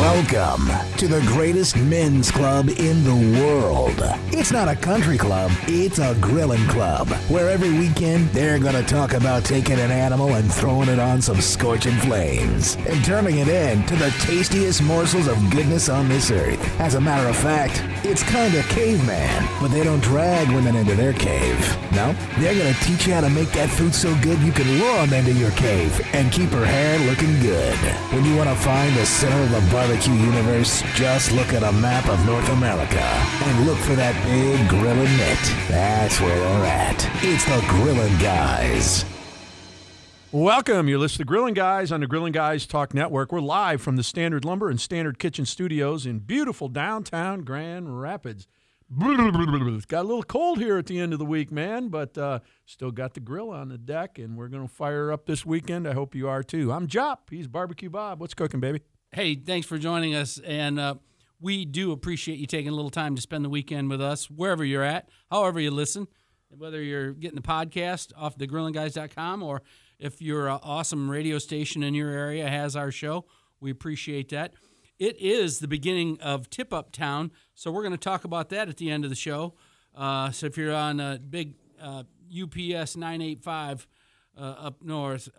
Welcome to the greatest men's club in the world. It's not a country club, it's a grilling club, where every weekend they're going to talk about taking an animal and throwing it on some scorching flames and turning it into the tastiest morsels of goodness on this earth. As a matter of fact, it's kind of caveman, but they don't drag women into their cave. No, they're going to teach you how to make that food so good you can lure them into your cave and keep her hair looking good. When you want to find the center of the barbecue universe, just look at a map of North America and look for that big grilling mitt. That's where they're at. It's the Grillin' Guys. Welcome. You're listening to Grillin' Guys on the Grillin' Guys Talk Network. We're live from the Standard Lumber and Standard Kitchen Studios in beautiful downtown Grand Rapids. It's got a little cold here at the end of the week, man, but still got the grill on the deck, and we're going to fire up this weekend. I hope you are, too. I'm Jop. He's Barbecue Bob. What's cooking, baby? Hey, thanks for joining us, and we do appreciate you taking a little time to spend the weekend with us, wherever you're at, however you listen, whether you're getting the podcast off thegrillandguys.com or if your awesome radio station in your area has our show. We appreciate that. It is the beginning of Tip Up Town, so we're going to talk about that at the end of the show. So if you're on a big UPS 985 up north,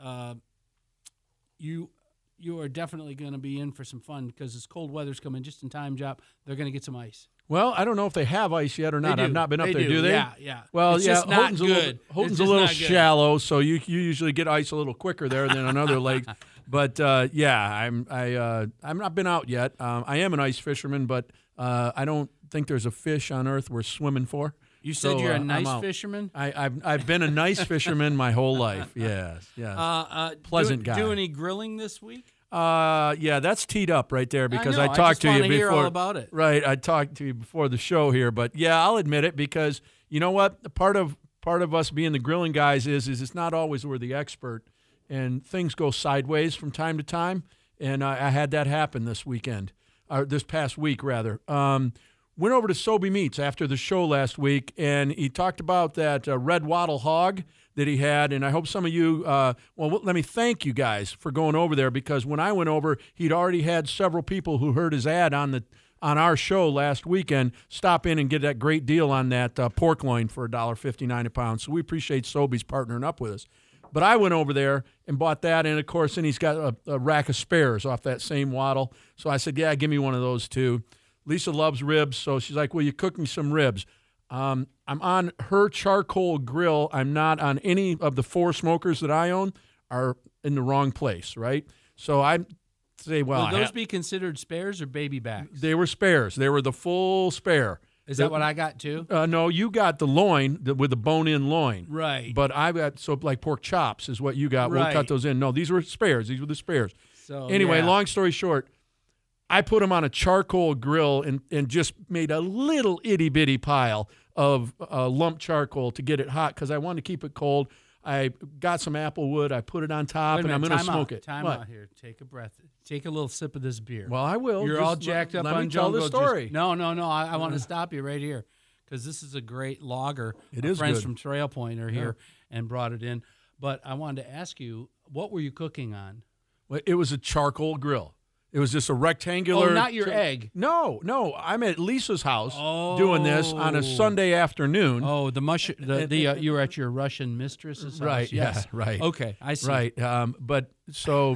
you are definitely going to be in for some fun because this cold weather's coming just in time, Jop. They're going to get some ice. Well, I don't know if they have ice yet or not. I've not been up there. Do they? Yeah. Well, it's yeah. just not good. Houghton's a little shallow, so you usually get ice a little quicker there than on other lakes. But I'm not been out yet. I am an ice fisherman, but I don't think there's a fish on earth worth swimming for. You said you're a nice fisherman? I've been a nice fisherman my whole life. Yes. Pleasant guy. Do any grilling this week? Yeah, that's teed up right there because I talked to you before. Hear all about it. Right, I talked to you before the show here, but yeah, I'll admit it because you know what? Part of us being the grilling guys is it's not always we're the expert, and things go sideways from time to time, and I had that happen this weekend, or this past week rather. Went over to Sobey Meats after the show last week, and he talked about that red wattle hog that he had, and I hope some of you, let me thank you guys for going over there because when I went over, he'd already had several people who heard his ad on our show last weekend stop in and get that great deal on that pork loin for $1.59 a pound. So we appreciate Sobey's partnering up with us. But I went over there and bought that, and of course, then he's got a rack of spares off that same wattle. So I said, yeah, give me one of those too. Lisa loves ribs, so she's like, well, you cook me some ribs. I'm on her charcoal grill. I'm not on any of the four smokers that I own are in the wrong place, right? So I say, well, will those be considered spares or baby backs? They were spares. They were the full spare. Is that what I got too? No, you got the loin with the bone-in loin. Right. But I got, like pork chops is what you got. Right. We'll cut those in. No, these were spares. These were the spares. So anyway, long story short, I put them on a charcoal grill and just made a little itty-bitty pile of lump charcoal to get it hot because I wanted to keep it cold. I got some apple wood. I put it on top, and I'm going to smoke it. Time out here. Take a breath. Take a little sip of this beer. Well, I will. You're all jacked up on Let me tell the story. No. I want to stop you right here because this is a great lager. It is friends good. from Trail Point are here and brought it in. But I wanted to ask you, what were you cooking on? Well, it was a charcoal grill. It was just a rectangular. Oh, not your egg. No. I'm at Lisa's house doing this on a Sunday afternoon. Oh, you were at your Russian mistress's house. Right. Yes. Yeah. Right. Okay, I see. Right. But so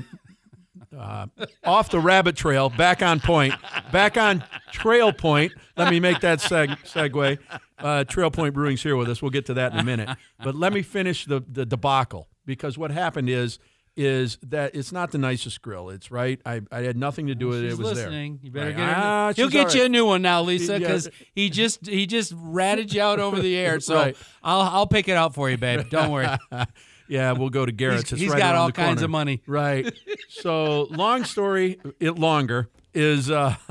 off the rabbit trail, back on point, back on Trail Point. Let me make that segue. Trail Point Brewing's here with us. We'll get to that in a minute. But let me finish the debacle because what happened is that it's not the nicest grill. It's right. I had nothing to do with it. It was listening. there. You better right. get her. He'll get you a new one now, Lisa, because he just ratted you out over the air. So right. I'll pick it out for you, babe. Don't worry. Yeah, we'll go to Garrett's. He's right got all the kinds corner. of money. Right. So long story longer is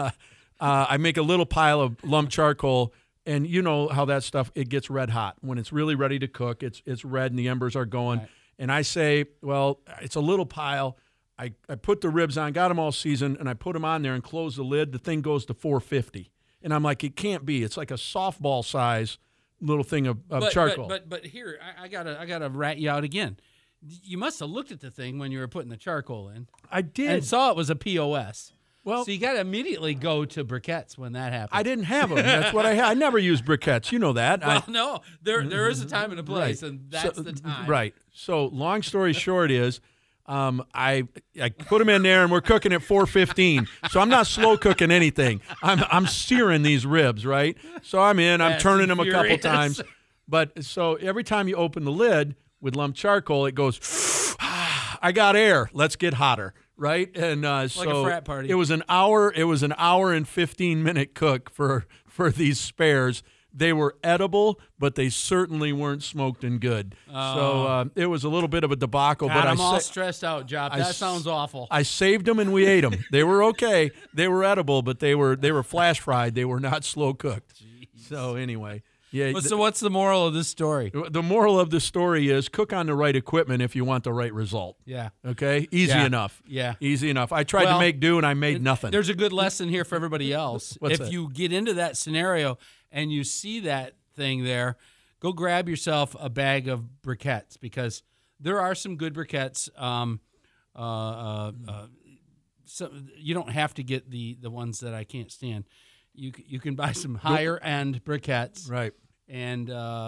I make a little pile of lump charcoal. And you know how that stuff, it gets red hot. When it's really ready to cook, it's red and the embers are going. Right. And I say, well, it's a little pile. I put the ribs on, got them all seasoned, and I put them on there and close the lid. The thing goes to 450. And I'm like, it can't be. It's like a softball size little thing of charcoal. But here, I gotta rat you out again. You must have looked at the thing when you were putting the charcoal in. I did. And saw it was a POS. Well, So you got to immediately go to briquettes when that happens. I didn't have them. That's what I had. I never used briquettes. You know that. Well, no, there is a time and a place, Right. and that's the time. Right. So long story short is, I put them in there and we're cooking at 4:15. So I'm not slow cooking anything. I'm searing these ribs, right? So I'm That's turning them a couple infuriating. times. But so every time you open the lid with lump charcoal, it goes, I got air. Let's get hotter, right? And so a frat party. it was an hour and 15-minute cook for these spares. They were edible, but they certainly weren't smoked and good. So it was a little bit of a debacle. God, but I'm all stressed out, Job. That s- sounds awful. I saved them and we ate them. They were okay. They were edible, but they were flash fried. They were not slow cooked. So anyway, yeah. So what's the moral of this story? The moral of the story is cook on the right equipment if you want the right result. Yeah. Okay? Easy Yeah. enough. Yeah. Easy enough. I tried to Well, make do and I made nothing. There's a good lesson here for everybody else. What's if that? you get into that scenario and you see that thing there, go grab yourself a bag of briquettes, because there are some good briquettes. So you don't have to get the ones that I can't stand. You can buy some higher end briquettes, Right. and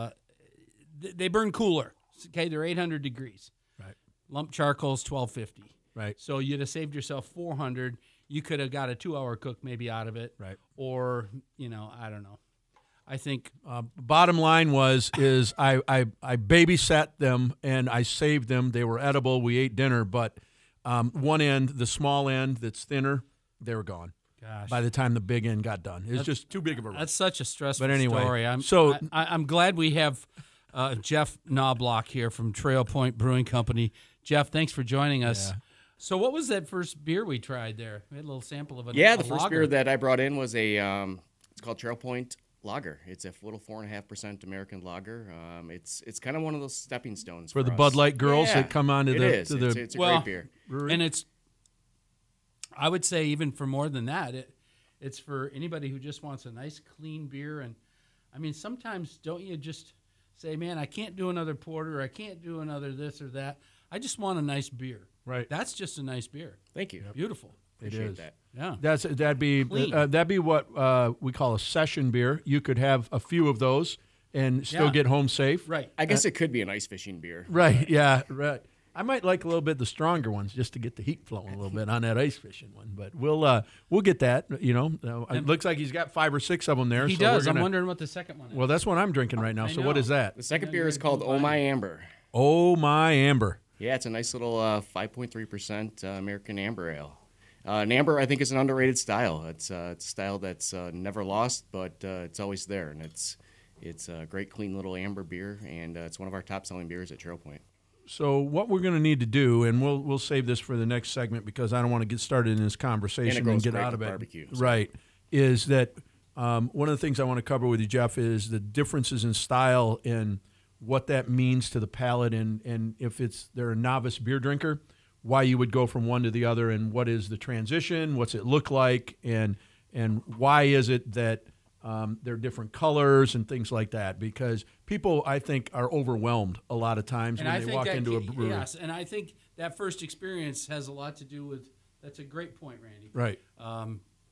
they burn cooler. Okay, they're 800 degrees. Right. Lump charcoal's 1250. Right. So you'd have saved yourself 400. You could have got a 2-hour cook maybe out of it. Right. Or, I don't know. I think Bottom line is I babysat them and I saved them. They were edible. We ate dinner, but one end, the small end that's thinner, they were gone. gosh. By the time the big end got done, it's just too big of a rush. That's such a stressful But anyway, story. I'm glad we have Jeff Knobloch here from Trail Point Brewing Company. Jeff, thanks for joining us. Yeah. So what was that first beer we tried there? We had a little sample of it. Yeah, the first beer that I brought in was it's called Trail Point Lager. It's a little 4.5% American lager. It's kind of one of those stepping stones For the us. Bud Light girls Yeah, that come on to it the is. to the It's a great beer. brewery. And I would say even for more than that, it's for anybody who just wants a nice clean beer. And I mean, sometimes don't you just say, man, I can't do another porter, I can't do another this or that. I just want a nice beer. Right. That's just a nice beer. Thank you. Beautiful. Appreciate is. that. Yeah. That'd be what we call a session beer. You could have a few of those and still Yeah. get home safe. Right. I guess it could be an ice fishing beer. Right. Yeah. Right. I might like a little bit the stronger ones just to get the heat flowing a little bit on that ice fishing one. But we'll get that. It looks like he's got 5 or 6 of them there. He so we're does. gonna- I'm wondering what the second one is. Well, that's what I'm drinking right now. I So what know. is that? The second beer is called Oh My Amber. Oh my amber. Yeah, it's a nice little 5.3% American amber ale. An amber, I think, is an underrated style. It's a style that's never lost, but it's always there, and it's a great, clean little amber beer, and it's one of our top-selling beers at Trail Point. So what we're going to need to do, and we'll save this for the next segment because I don't want to get started in this conversation and goes get great out of with it. barbecue, so. Right. Is that one of the things I want to cover with you, Jeff, is the differences in style and what that means to the palate, and if they're a novice beer drinker, why you would go from one to the other, and what is the transition, what's it look like, and why is it that they're different colors and things like that, because people, I think, are overwhelmed a lot of times And when I they think walk that into a brewery. Yes, and I think that first experience has a lot to do with. That's a great point, Randy. Right. How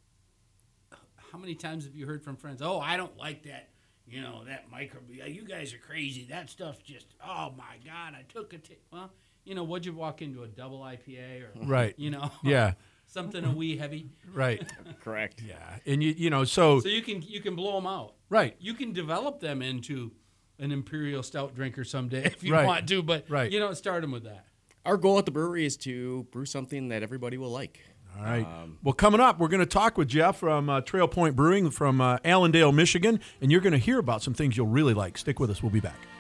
many times have you heard from friends? Oh, I don't like that. That microbeer. You guys are crazy. That stuff's just. Oh my God! I took a. Well, would you walk into a double IPA or Right. Yeah. something a wee heavy? Right. Correct. Yeah. And so So you can blow them out. right. You can develop them into an imperial stout drinker someday if you Right. want to, but Right. you don't start them with that. Our goal at the brewery is to brew something that everybody will like. All right. Well, coming up, we're going to talk with Jeff from Trail Point Brewing from Allendale, Michigan, and you're going to hear about some things you'll really like. Stick with us. We'll be back.